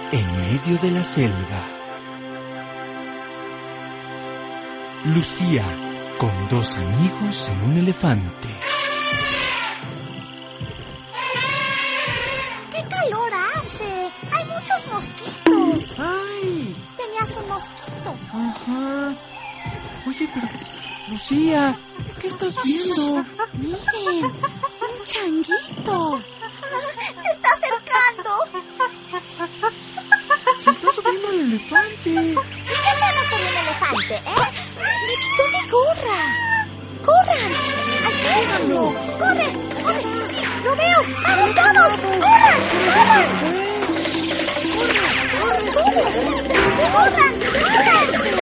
en medio de la selva. Lucía, con dos amigos en un elefante. ¡Qué calor hace! ¡Hay muchos mosquitos! ¡Ay! Tenías un mosquito. Ajá. Oye, pero... Lucía, ¿qué estás viendo? Miren, un changuito. Se está acercando. Se está subiendo el elefante. ¿Y qué hacemos con un elefante, Me quitó mi gorra. ¡Corran! ¡Alcánzalo! ¡Corre! ¡Corre! ¡Sí, lo veo! ¡Vamos todos! ¡Corran! ¡Corran! ¡Corran! ¡Corran! ¡Corran! ¡Corran!